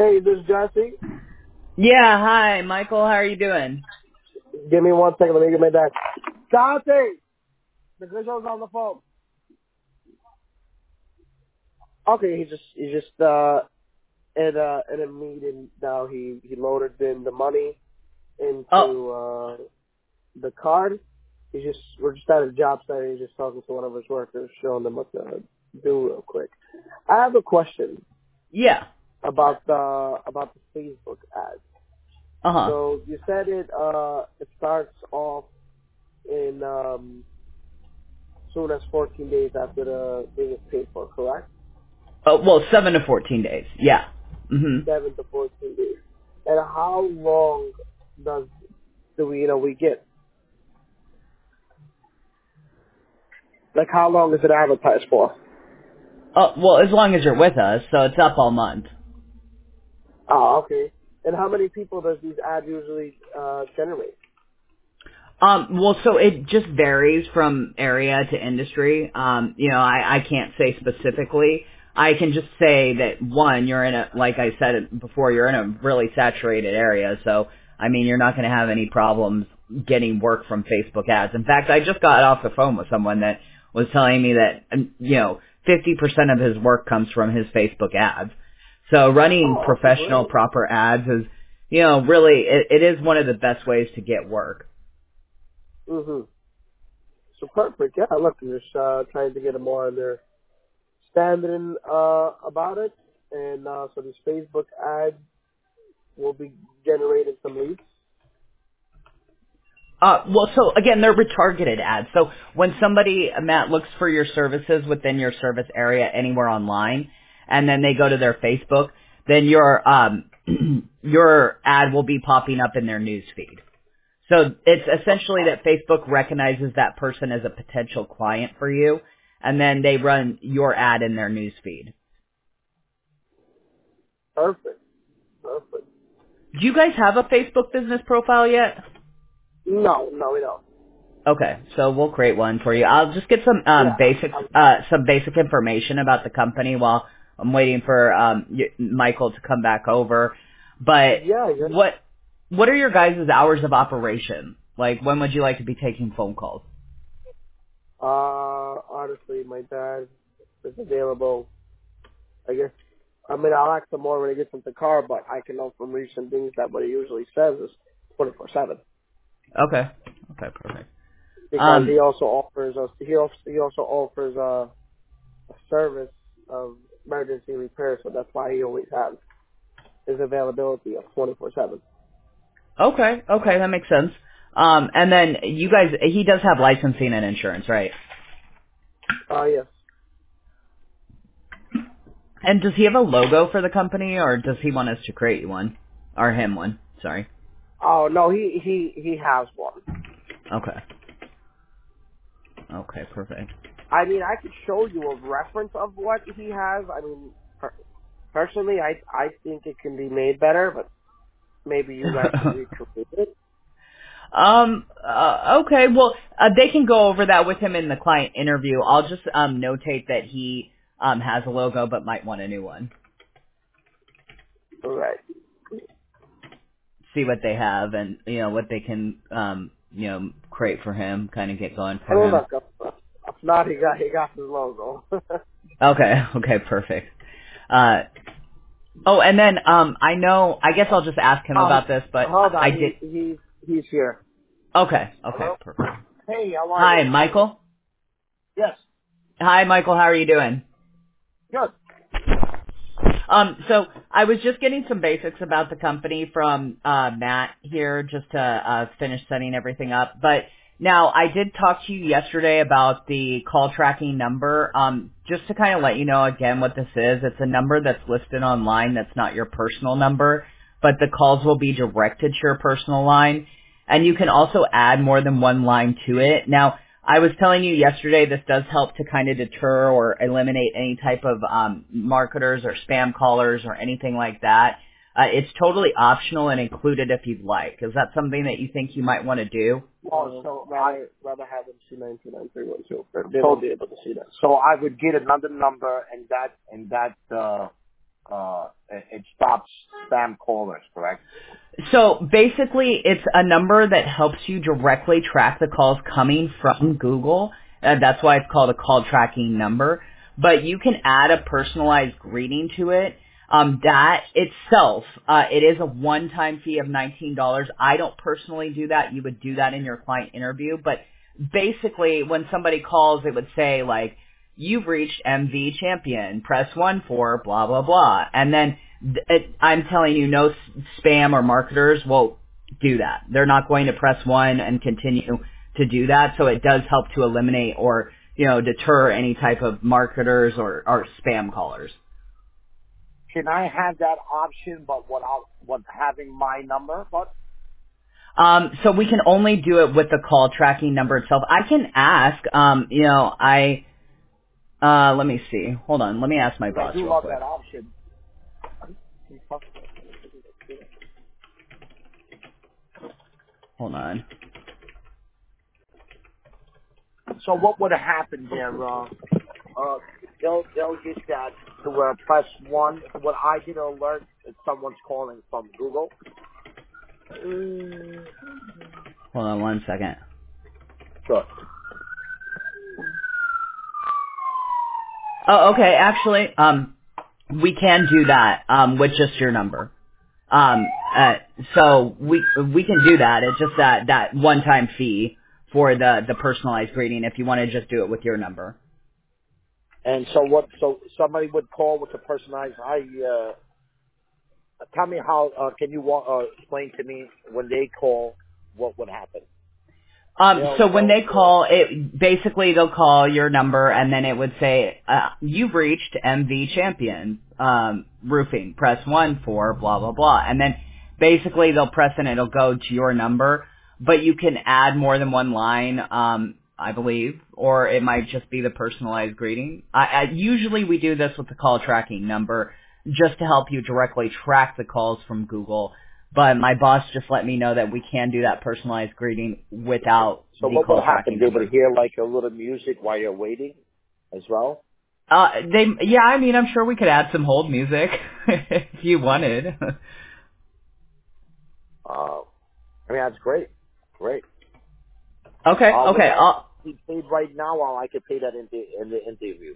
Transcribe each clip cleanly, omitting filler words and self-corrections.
Hey, this is Jesse. Yeah, hi, Michael. How are you doing? Give me 1 second. Let me get my dad. Dante, the good show's on the phone. Okay, he's just in a meeting now. He loaded in the money Oh, into the card. We're just at a job site. He's just talking to one of his workers, showing them what to do real quick. I have a question yeah. about the Facebook ad. Uh-huh. So you said it starts off in soon as 14 days after the thing is paid for, correct? Oh, well, 7 to 14 days. Yeah. 7 to 14 days. And how long do we get? Like, how long is it advertised for? Oh, well, as long as you're with us, so it's up all month. Oh, okay. And how many people does these ads usually generate? Well, so it just varies from area to industry. I can't say specifically. I can just say that one, you're in like I said before, you're in a really saturated area. So, I mean, you're not going to have any problems getting work from Facebook ads. In fact, I just got off the phone with someone that was telling me that, 50% of his work comes from his Facebook ads. So running Oh, okay, professional, great. proper ads is, really, it is one of the best ways to get work. Mm-hmm. So perfect. Yeah, look, I'm just trying to get them more understanding about it. And so these Facebook ads will be generating some leads. Well, so again, they're retargeted ads. So when somebody, Matt, looks for your services within your service area anywhere online, and then they go to their Facebook, then your your ad will be popping up in their news feed. So it's essentially that Facebook recognizes that person as a potential client for you, and then they run your ad in their news feed. Perfect. Perfect. Do you guys have a Facebook business profile yet? No, we don't. Okay, so we'll create one for you. I'll just get some Yeah. basic information about the company while I'm waiting for Michael to come back over. But Yeah, yeah. what are your guys' hours of operation? Like, when would you like to be taking phone calls? Honestly, my dad is available. I guess. I mean, I'll ask him more when he gets into the car, but I can know from recent things that what he usually says is 24/7 Okay, okay, perfect. because he also offers us. He also offers a service of emergency repair, so that's why he always has his availability of 24/7. Okay, that makes sense. And then you guys, he does have licensing and insurance, right? Yes. And does he have a logo for the company, or does he want us to create one? Or him one, sorry. Oh no, he has one. Okay. Okay, perfect. I mean, I could show you a reference of what he has. I mean, personally, I think it can be made better, but maybe you guys can recreate it. Okay, well, they can go over that with him in the client interview. I'll just notate that he has a logo but might want a new one. Right. See what they have and what they can create for him, kind of get going I for mean, him. look, if not, he got his logo. Okay, perfect. Oh, and then I guess I'll just ask him about this, but Hold I on, did. he's here. Okay, Hello. perfect. Hey, how are you? Hi, Michael. Yes. Hi, Michael. How are you doing? Good. So I was just getting some basics about the company from Matt here, just to finish setting everything up. But now I did talk to you yesterday about the call tracking number. Just to kind of let you know again what this is. It's a number that's listed online that's not your personal number, but the calls will be directed to your personal line. And you can also add more than one line to it. Now, I was telling you yesterday this does help to kind of deter or eliminate any type of marketers or spam callers or anything like that. It's totally optional and included if you'd like. Is that something that you think you might want to do? Oh, so rather have them see 929-312. They won't be able to see that. So I would get another number, and it stops spam callers, correct? So basically, it's a number that helps you directly track the calls coming from Google. That's why it's called a call tracking number. But you can add a personalized greeting to it. That itself, it is a one-time fee of $19. I don't personally do that. You would do that in your client interview. But basically, when somebody calls, it would say, like, you've reached MV Champion. Press 1 for blah, blah, blah. And then I'm telling you, no spam or marketers will do that. They're not going to press 1 and continue to do that. So it does help to eliminate or, deter any type of marketers or spam callers. Can I have that option, but without having my number? But So we can only do it with the call tracking number itself. I can ask, let me see. Hold on. Let me ask my boss I do real love quick. that option. Hold on. So what would have happened there? They'll get that to where press 1. Would I get an alert if someone's calling from Google? Hold on 1 second. Sure. Oh, okay. Actually, we can do that with just your number. So we can do that. It's just that one-time fee for the personalized greeting if you want to just do it with your number. And so what? So somebody would call with a personalized. Tell me how. Can you explain to me when they call what would happen? So when they call, they'll call your number and then it would say, you've reached MV Champion, roofing. Press 1 for blah, blah, blah. And then basically they'll press and it'll go to your number, but you can add more than one line, I believe, or it might just be the personalized greeting. Usually we do this with the call tracking number just to help you directly track the calls from Google. But my boss just let me know that we can do that personalized greeting without So the what call will happen? tracking They number. would hear like a little music while you're waiting, as well. I'm sure we could add some hold music if you wanted. That's great. Great. Okay. He paid right now, or I could pay that in the interview.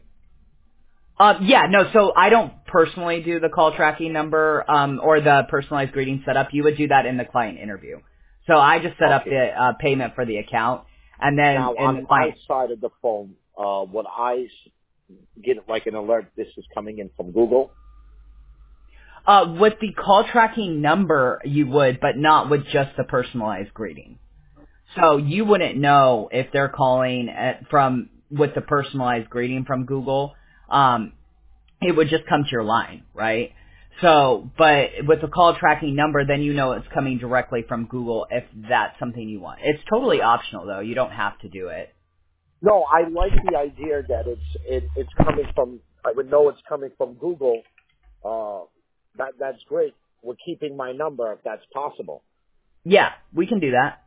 So I don't personally do the call tracking number, or the personalized greeting setup. You would do that in the client interview. So I just set up the payment for the account, and then Now, in on the my client. side of the phone, would I get like an alert this is coming in from Google? With the call tracking number, you would, but not with just the personalized greeting. So you wouldn't know if they're calling with the personalized greeting from Google. It would just come to your line, right? So, but with the call tracking number, then you know it's coming directly from Google if that's something you want. It's totally optional though. You don't have to do it. No, I like the idea that it's coming from. I would know it's coming from Google. That's great. We're keeping my number if that's possible. Yeah, we can do that.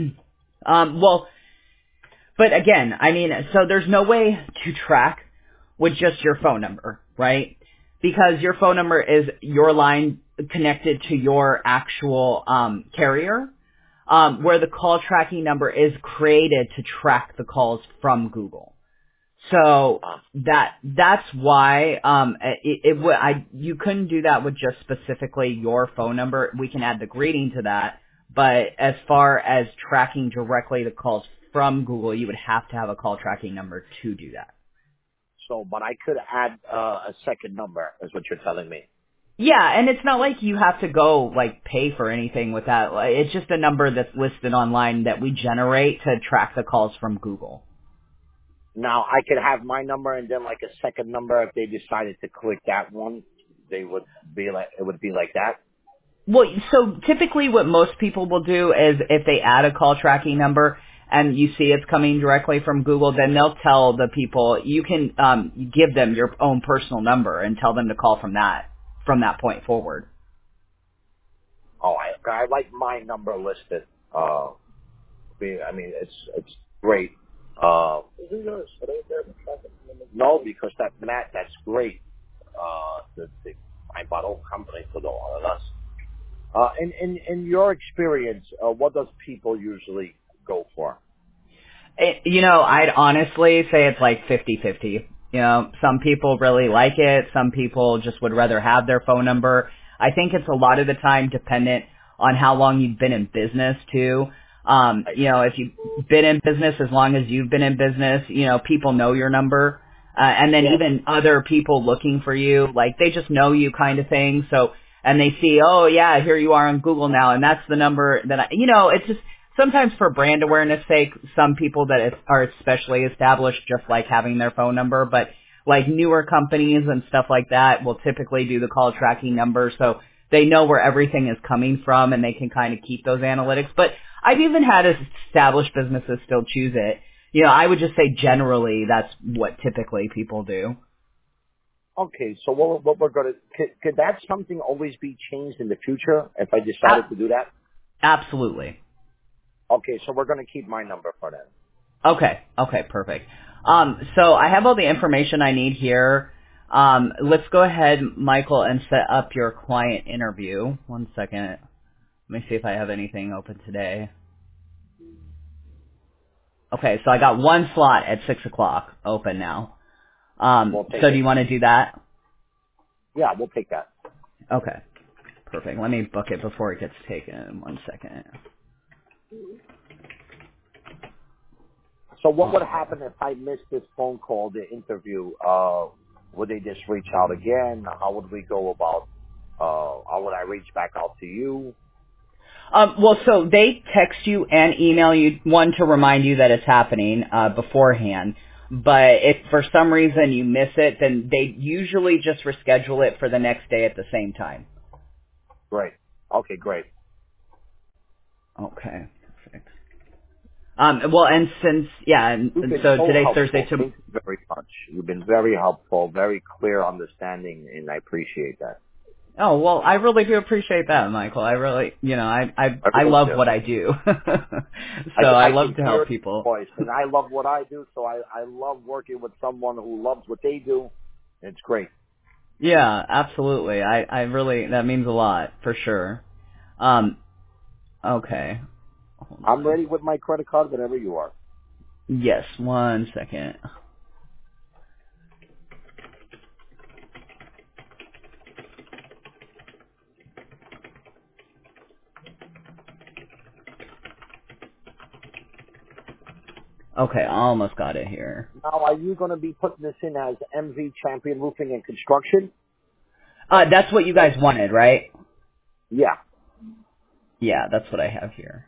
But again, so there's no way to track with just your phone number, right? Because your phone number is your line connected to your actual carrier, where the call tracking number is created to track the calls from Google. So that's why you couldn't do that with just specifically your phone number. We can add the greeting to that, but as far as tracking directly the calls from Google, you would have to have a call tracking number to do that. So, but I could add a second number, is what you're telling me. Yeah, and it's not like you have to go pay for anything with that. It's just a number that's listed online that we generate to track the calls from Google. Now, I could have my number and then like a second number. If they decided to click that one, it would be like that. Well, so typically what most people will do is if they add a call tracking number and you see it's coming directly from Google, then they'll tell the people, you can give them your own personal number and tell them to call from that point forward. Oh, I like my number listed. It's great. No, because that's great. my bottle company for the all of us. In your experience, what does people usually go for? I'd honestly say it's like 50-50. Some people really like it. Some people just would rather have their phone number. I think it's a lot of the time dependent on how long you've been in business too. If you've been in business as long as you've been in business, people know your number. And then even other people looking for you, like they just know you kind of thing. So, and they see, oh yeah, here you are on Google now. And that's the number that it's just sometimes for brand awareness sake, some people that are especially established just like having their phone number, but like newer companies and stuff like that will typically do the call tracking number. So they know where everything is coming from and they can kind of keep those analytics. But I've even had established businesses still choose it. I would just say generally that's what typically people do. Okay, so what we're going to, could that something always be changed in the future if I decided to do that? Absolutely. Okay, so we're going to keep my number for that. Okay, perfect. So I have all the information I need here. Let's go ahead, Michael, and set up your client interview. 1 second. Let me see if I have anything open today. Okay, so I got one slot at 6 o'clock open now. So do you want to do that? Yeah, we'll take that. Okay, perfect. Let me book it before it gets taken. 1 second. So what would happen if I missed this phone call, the interview? Would they just reach out again? How would we go about, how would I reach back out to you? Well, so they text you and email you, one to remind you that it's happening beforehand. But if for some reason you miss it, then they usually just reschedule it for the next day at the same time. Great. Okay, great. Okay, perfect. Well, and since, and so today's helpful. Thursday. Thank you very much. You've been very helpful, very clear understanding, and I appreciate that. Oh, well, I really do appreciate that, Michael. I really, I love what I do. So I love to help people. Voice, and I love what I do, so I love working with someone who loves what they do. It's great. Yeah, absolutely. I really, that means a lot, for sure. Okay. I'm ready with my credit card whenever you are. Yes, 1 second. Okay, I almost got it here. Now, are you going to be putting this in as MV Champion Roofing and Construction? That's what you guys wanted, right? Yeah. Yeah, that's what I have here.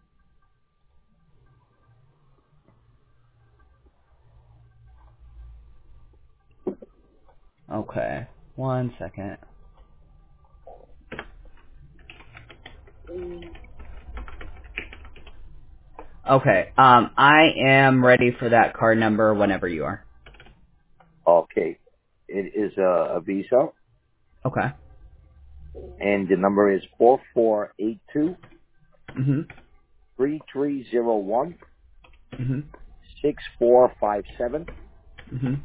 Okay, 1 second. Okay, I am ready for that card number whenever you are. Okay. It is a Visa, Okay. and the number is 4482 Mhm. 3301 Mhm. 6457 Mhm.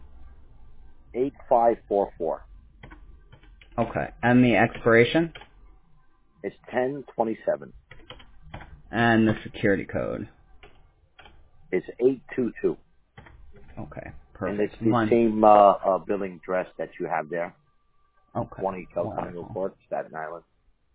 8544. Okay, and the expiration It's 1027. and the security code. It's 822. Okay, And it's perfect. the One. same billing address that you have there. Okay. 20 Calcano Wonderful. Court, Staten Island.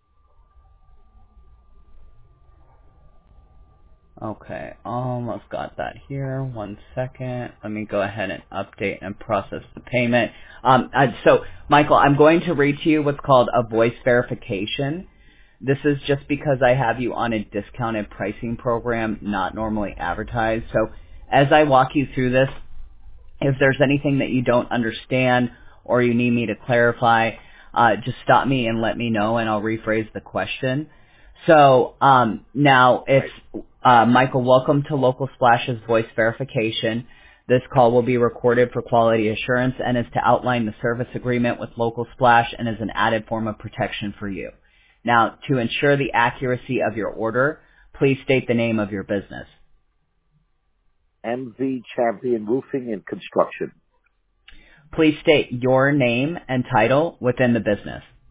Okay, almost got that here. 1 second. Let me go ahead and update and process the payment. So, Michael, I'm going to read to you what's called a voice verification. This is just because I have you on a discounted pricing program, not normally advertised. So, as I walk you through this, if there's anything that you don't understand or you need me to clarify, just stop me and let me know, and I'll rephrase the question. So now it's Michael. Welcome to Local Splash's voice verification. This call will be recorded for quality assurance and is to outline the service agreement with Local Splash and is an added form of protection for you. Now, to ensure the accuracy of your order, please state the name of your business. MV Champion Roofing and Construction. Please state your name and title within the business.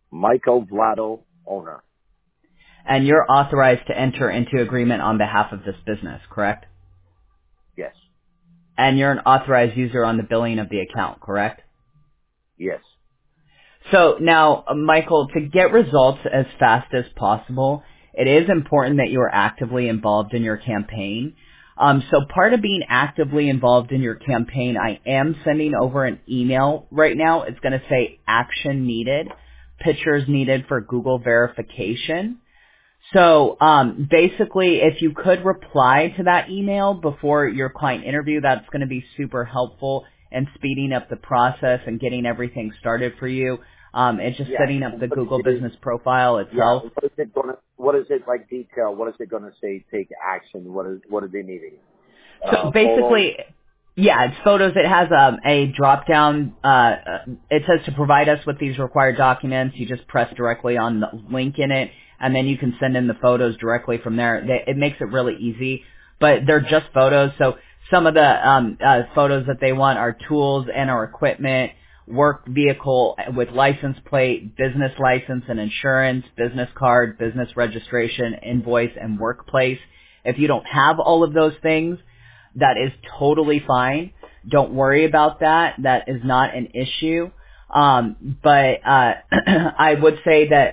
Michael Vlado, owner. And you're authorized to enter into agreement on behalf of this business, correct? Yes. And you're an authorized user on the billing of the account, correct? Yes. So now, Michael, to get results as fast as possible, it is important that you are actively involved in your campaign. So part of being actively involved in your campaign, I am sending over an email right now. It's going to say action needed, pictures needed for Google verification. So basically, if you could reply to that email before your client interview, that's going to be super helpful in speeding up the process and getting everything started for you. It's just setting up the Google business profile itself. Yeah. What is it like detail? What is it going to say? Take action. What are they needing? So basically, yeah, it's photos. It has a drop down. It says to provide us with these required documents. You just press directly on the link in it, and then you can send in the photos directly from there. It makes it really easy, but they're just photos. So some of the photos that they want are tools and or equipment, work vehicle with license plate, business license and insurance, business card, business registration, invoice, and workplace. If you don't have all of those things, that is totally fine. Don't worry about that. That is not an issue. But I would say that,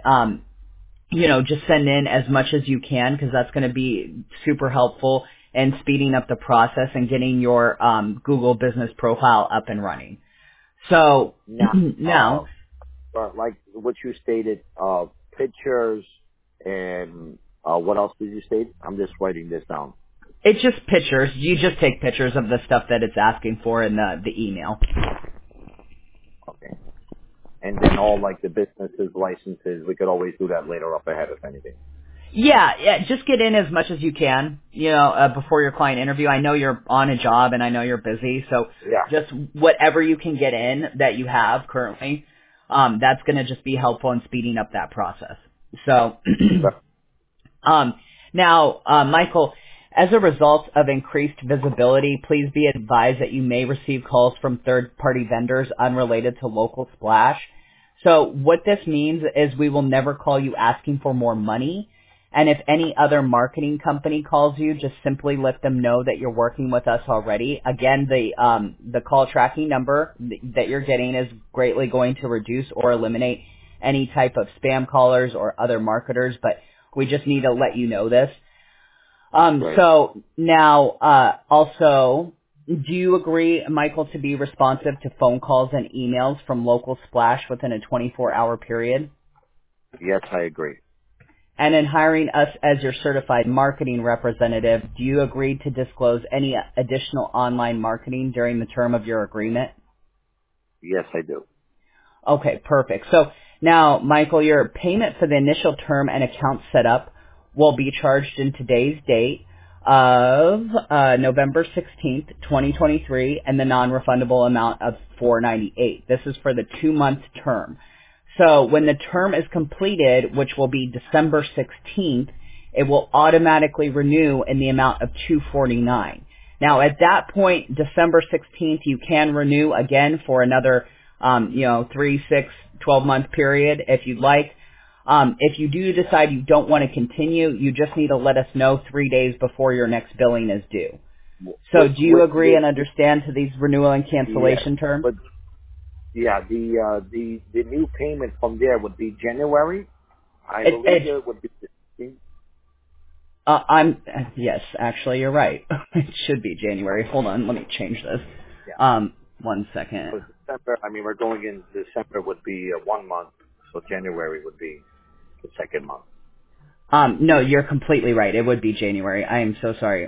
just send in as much as you can because that's going to be super helpful in speeding up the process and getting your Google business profile up and running. So now, like what you stated, pictures and what else did you state? I'm just writing this down. it's just pictures. You just take pictures of the stuff that it's asking for in the email. Okay. And then all like the businesses, licenses, we could always do that later up ahead if anything. Yeah, just get in as much as you can, before your client interview. I know you're on a job and I know you're busy, so just whatever you can get in that you have currently, that's going to just be helpful in speeding up that process. So, now, Michael, as a result of increased visibility, please be advised that you may receive calls from third-party vendors unrelated to Local Splash. So what this means is we will never call you asking for more money. And if any other marketing company calls you, just simply let them know that you're working with us already. Again, the call tracking number that you're getting is greatly going to reduce or eliminate any type of spam callers or other marketers, but we just need to let you know this. So now, also, do you agree, Michael, to be responsive to phone calls and emails from Local Splash within a 24-hour period? Yes, I agree. And in hiring us as your certified marketing representative, do you agree to disclose any additional online marketing during the term of your agreement? Yes, I do. Okay, perfect. So now, Michael, your payment for the initial term and account setup will be charged in today's date of November 16th, 2023, and the non-refundable amount of $498. This is for the 2-month term. So when the term is completed, which will be December 16th, it will automatically renew in the amount of $249. Now, at that point, December 16th, you can renew again for another, 3, 6, 12-month period if you'd like. If you do decide you don't want to continue, you just need to let us know 3 days before your next billing is due. So do you agree and understand to these renewal and cancellation terms? But the new payment from there would be January. I believe it would be 16th. Yes, actually, you're right. It should be January. Hold on, let me change this. 1 second. So December, we're going in December would be 1 month, so January would be the second month. No, you're completely right. It would be January. I am so sorry.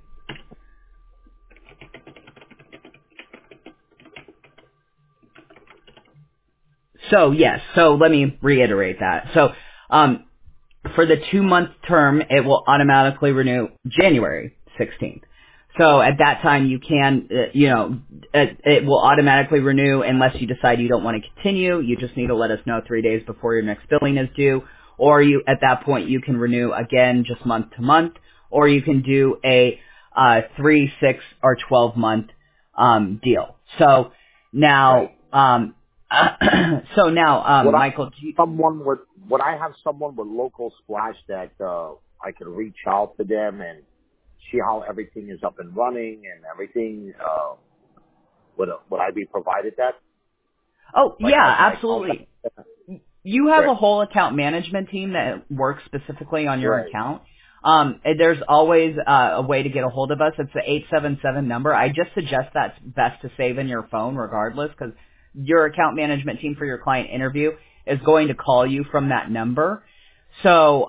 So yes, so let me reiterate that. So, for the 2-month term, it will automatically renew January 16th. So at that time, you can, it will automatically renew unless you decide you don't want to continue. You just need to let us know 3 days before your next billing is due. Or at that point, you can renew again just month to month. Or you can do a 3, 6, or 12-month deal. So now, So now, Would Michael, I have someone with local splash that I could reach out to them and see how everything is up and running and everything? Would I be provided that? oh Like yeah, my absolutely. contact? You have Great. a whole account management team that works specifically on your Right. account. And there's always a way to get a hold of us. It's the 877 number. I just suggest that's best to save in your phone regardless, because your account management team for your client interview is going to call you from that number. So,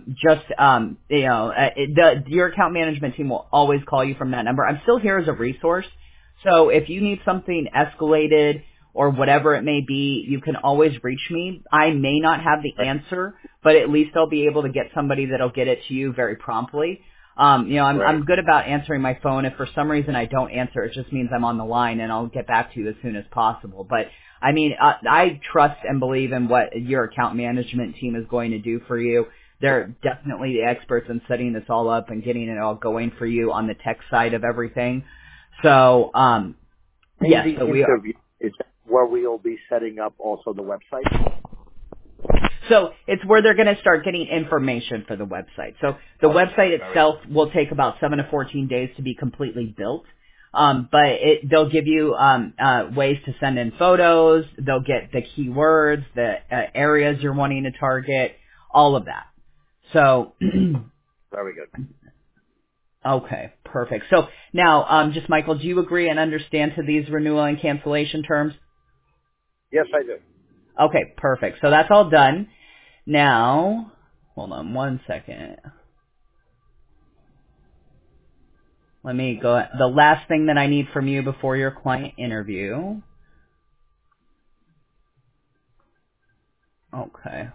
your account management team will always call you from that number. I'm still here as a resource. So if you need something escalated or whatever it may be, you can always reach me. I may not have the Right. answer, but at least I'll be able to get somebody that'll get it to you very promptly. I'm good about answering my phone. If for some reason I don't answer, it just means I'm on the line and I'll get back to you as soon as possible. But I mean, I trust and believe in what your account management team is going to do for you. They're definitely the experts in setting this all up and getting it all going for you on the tech side of everything. So, yes, The so we are. interview is that where we'll be setting up also the website. So it's where they're going to start getting information for the website. So the website itself will take about 7 to 14 days to be completely built. But they'll give you ways to send in photos. They'll get the keywords, the areas you're wanting to target, all of that. So, Very good. okay, perfect. So now, just Michael, do you agree and understand to these renewal and cancellation terms? Yes, I do. Okay, perfect. So that's all done. Now, hold on one second. Let me go. The last thing that I need from you before your client interview. Okay.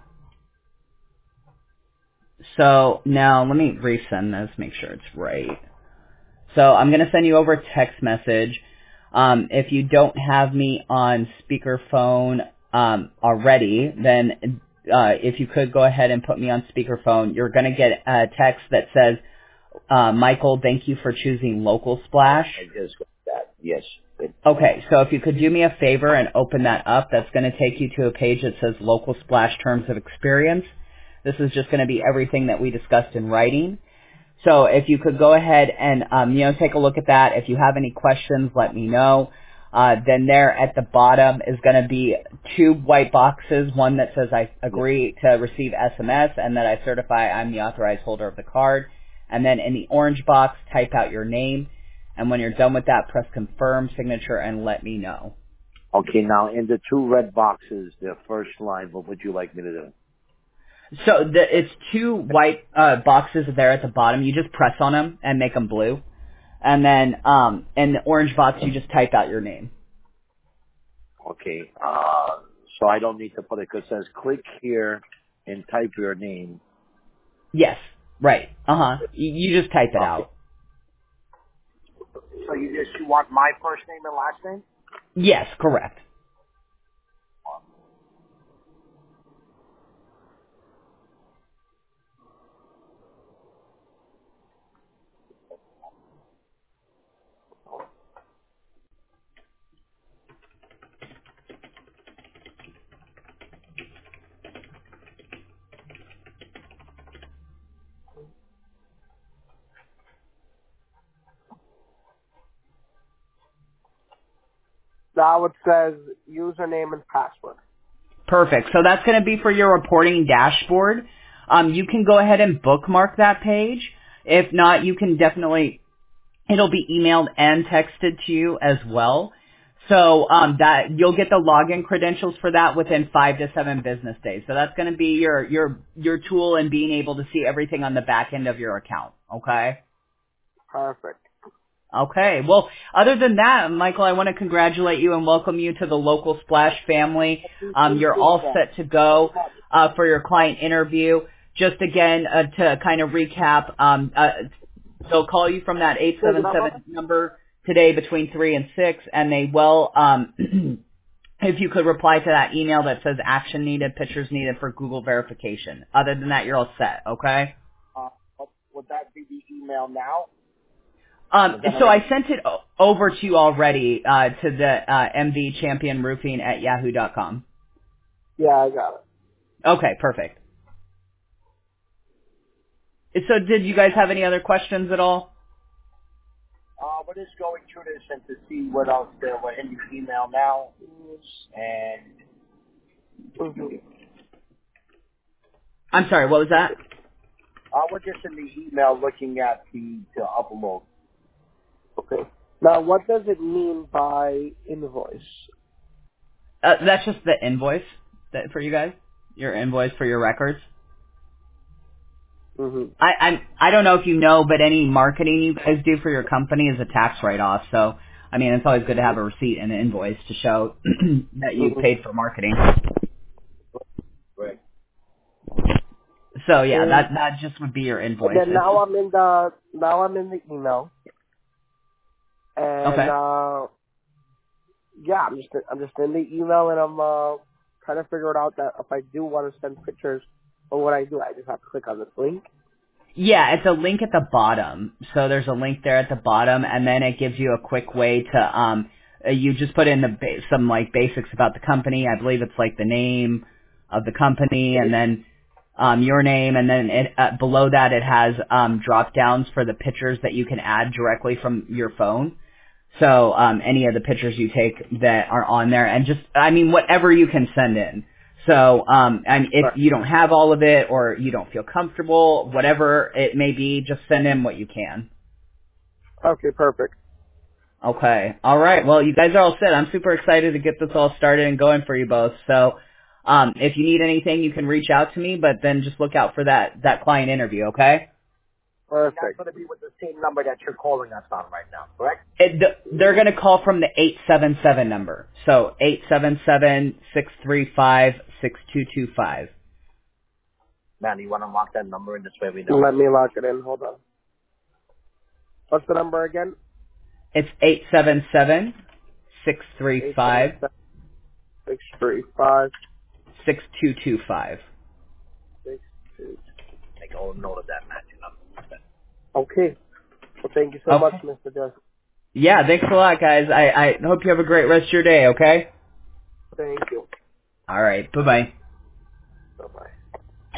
So now let me resend this, make sure it's right. So I'm going to send you over a text message. If you don't have me on speakerphone already, then if you could go ahead and put me on speakerphone, you're going to get a text that says, Michael, thank you for choosing Local Splash. I just got that. Yes. Good. Okay, so if you could do me a favor and open that up, that's going to take you to a page that says Local Splash Terms of Experience. This is just going to be everything that we discussed in writing. So if you could go ahead and, take a look at that. If you have any questions, let me know. Then there at the bottom is going to be 2 white boxes, one that says I agree to receive SMS and that I certify I'm the authorized holder of the card. And then in the orange box, type out your name. And when you're done with that, press confirm, signature, and let me know. Okay, now in the 2 red boxes, the first line, what would you like me to do? So it's 2 white boxes there at the bottom. You just press on them and make them blue. And then in the orange box, you just type out your name. Okay, so I don't need to put it because it says click here and type your name. Yes, right. You just type it out. So you want my first name and last name? Yes, correct. Now it says username and password. Perfect. So that's going to be for your reporting dashboard. You can go ahead and bookmark that page. If not, you can definitely, it'll be emailed and texted to you as well. So that you'll get the login credentials for that within 5 to 7 business days. So that's going to be your tool in being able to see everything on the back end of your account. Okay. Perfect. Okay. Well, other than that, Michael, I want to congratulate you and welcome you to the Local Splash family. You're all set to go for your client interview. Just again, to kind of recap, they'll call you from that 877 number today between 3 and 6, and they will, if you could reply to that email that says action needed, pictures needed for Google verification. Other than that, you're all set, okay? Would that be the email now? So I sent it over to you already to the MV Champion Roofing at yahoo.com. Yeah, I got it. Okay, perfect. So did you guys have any other questions at all? We're just going through this and to see what else there. We're in the email now, and I'm sorry, what was that? we're just in the email looking at the upload. Okay. Now, what does it mean by invoice? That's just the invoice for you guys? Your invoice for your records? Mm-hmm. I don't know if you know, but any marketing you guys do for your company is a tax write-off. So, I mean, it's always good to have a receipt and an invoice to show that you paid for marketing. Right. So yeah, And that just would be your invoice. then now I'm in the email, and Okay. yeah, I'm just in the email, and I'm trying to figure it out that if I do want to send pictures, or what I do, I just have to click on this link. Yeah, it's a link at the bottom. So there's a link there at the bottom, and then it gives you a quick way to you just put in some like basics about the company. I believe it's like the name of the company, and then your name, and then below that it has drop downs for the pictures that you can add directly from your phone. So any of the pictures you take that are on there, and just whatever you can send in. So and if Right. you don't have all of it, or you don't feel comfortable, whatever it may be, just send in what you can. Okay, perfect. Okay. All right. Well, you guys are all set. I'm super excited to get this all started and going for you both. So if you need anything, you can reach out to me, but then just look out for that client interview, okay? Perfect. That's going to be with the same number that you're calling us on right now, correct? They're going to call from the 877 number. So 877-635-6225. Man, you want to lock that number in this way we know? Let me lock it in. Hold on. What's the number again? It's 877-635-6225. 635. Make a whole note of that, man. Okay. Well, thank you so much, Okay. Mr. Jeff. Yeah, thanks a lot, guys. I hope you have a great rest of your day, okay? Thank you. All right. Bye-bye.